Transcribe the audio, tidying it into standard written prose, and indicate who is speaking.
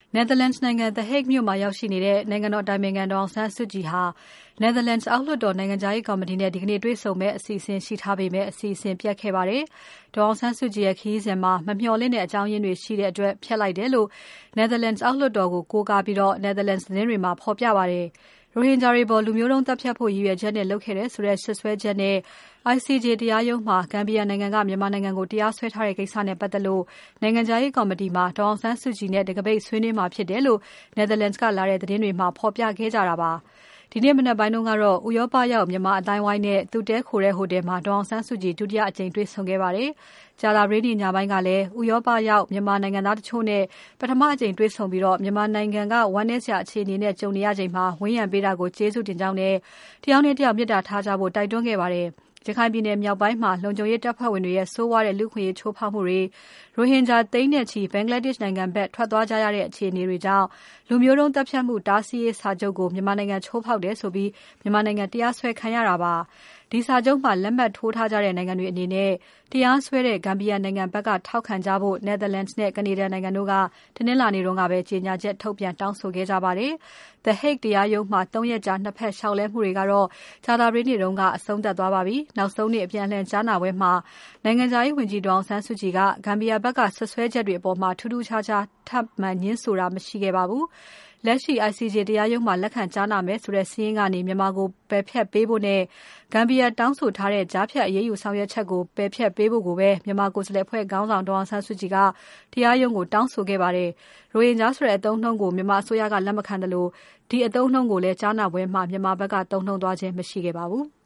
Speaker 1: Netherlands နိုင်ငံ The Hague မြို့မှာရောက်ရှိနေတဲ့ နိုင်ငံတော်အတိုင်ပင်ခံဒေါ်အောင်ဆန်းစုကြည်ဟာ Netherlands အောက်လွှတ်တော်နိုင်ငံခြားရေးကော်မတီနဲ့ဒီကနေ့တွေ့ဆုံမယ့်အစီအစဉ်ရှိထားပေမဲ့ အစီအစဉ်ပျက်ခဲ့ပါတယ်။ ဒေါ်အောင်ဆန်းစုကြည်ရဲ့ခရီးစဉ်မှာ မမျှော်လင့်တဲ့အကြောင်းရင်းတွေရှိတဲ့အတွက် ဖျက်လိုက်တယ်လို့ Netherlands အောက်လွှတ်တော်ကို ကိုးကားပြီး Netherlands သတင်းတွေမှာ ဖော်ပြပါတယ်။ ရိုဟင်ဂျာတွေအပေါ်လူမျိုးတုန်းသတ်ဖြတ်ဖို့ရည်ရွယ်ချက်နဲ့လုပ်ခဲ့တယ်ဆိုတဲ့စွပ်စွဲချက်နဲ့ ICJ တရားရုံးမှာ Gambia နိုင်ငံက မြန်မာနိုင်ငံကိုတရားစွဲထားတဲ့ကိစ္စနဲ့ပတ်သက်လို့ နိုင်ငံခြားရေးကော်မတီမှာ ဒေါ်အောင်ဆန်းစုကြည်နဲ့ တံခါးပိတ်ဆွေးနွေးမှာဖြစ်တယ်လို့ Netherlands ကလာတဲ့သတင်းတွေမှာ ဖော်ပြခဲ့ကြတာပါ။ ဒီနေ့မနက်ပိုင်းကတော့ ဥရောပရောက်မြန်မာအသိုင်းအဝိုင်းနဲ့ သူတည်းခိုတဲ့ဟိုတယ်မှာ ဒေါ်အောင်ဆန်းစုကြည် ဒုတိယအကြိမ်တွေ့ဆုံခဲ့ပါတယ်။ ကြာသပတေးနေ့ညပိုင်းကလည်း ဥရောပရောက်မြန်မာနိုင်ငံသားတချို့နဲ့ ပထမအကြိမ်တွေ့ဆုံပြီး မြန်မာနိုင်ငံကဝမ်းနည်းစရာအခြေအနေနဲ့ကြုံနေရချိန်မှာ ဝန်းရံပေးတာကိုကျေးဇူးတင်ကြောင်းနဲ့ တယောက်နဲ့တယောက်မေတ္တာထားကြဖို့တိုက်တွန်းခဲ့ပါတယ်။ ရခိုင်ပြည်နယ်မြောက်ပိုင်းမှာ လုံခြုံရေးတပ်ဖွဲ့ဝင်တွေရဲ့ဆိုးဝါးတဲ့လူ့အခွင့်အရေးချိုးဖောက်မှုတွေ၊ ရိုဟင်ဂျာသိန်းနဲ့ချီ Bangladesh နိုင်ငံဘက်ထွက်သွားကြရတဲ့အခြေအနေတွေကြောင့် လူမျိုးတုန်းသတ်ဖြတ်မှုတားဆီးရေးစာချုပ်ကို မြန်မာနိုင်ငံချိုးဖောက်တယ်ဆိုပြီး မြန်မာနိုင်ငံတရားစွဲခံရတာပါ။ ဒီစာချုပ်မှာလက်မှတ်ထိုးထားကြတဲ့နိုင်ငံတွေအနေနဲ့ တရားစွဲတဲ့ Gambia နိုင်ငံဘက်ကထောက်ခံကြဖို့ Netherlands နဲ့ Canada နိုင်ငံတို့က တနင်္လာနေ့ကပဲ ကြေညာချက်ထုတ်ပြန်တောင်းဆိုခဲ့ကြပါတယ်။ The Hague တရားရုံးမှာ ၃ ရက်ကြာ ၂ ဖက်လျှောက်လဲမှုတွေကတော့ ကြာသပတေးနေ့က အဆုံးသတ်သွားပါပြီ။ နောက်ဆုံးနေ့အပြန်အလှန်ကြားနာပွဲမှာ နိုင်ငံခြားရေးဝန်ကြီးဒေါ်အောင်ဆန်းစုကြည်က Gambia ဘက်ကစွပ်စွဲချက်တွေအပေါ်ထူးထူးခြားခြားထပ်မံငြင်းဆိုတာမရှိခဲ့ပါဘူး။ လက်ရှိ ICJ တရားရုံးမှာလက်ခံကြားနာမယ်ဆိုတဲ့စာရင်းကနေ မြန်မာကိုပယ်ဖျက်ပေးဖို့နဲ့ Gambia တောင်းဆိုထားတဲ့ ကြားဖြတ်အရေးယူဆောင်ရွက်ချက်ကို ပယ်ဖျက်ပေးဖို့ကိုပဲ မြန်မာကိုယ်စားလှယ်အဖွဲ့ခေါင်းဆောင်ဒေါ်အောင်ဆန်းစုကြည်က တရားရုံးကိုတောင်းဆိုခဲ့ပါတယ်။ ရိုဟင်ဂျာဆိုတဲ့အသုံးအနှုန်းကို မြန်မာအစိုးရကလက်မခံသလို ဒီအသုံးအနှုန်းကိုလည်းကြားနာပွဲမှာ မြန်မာဘက်ကသုံးနှုန်းသွားခြင်းမရှိခဲ့ပါဘူး။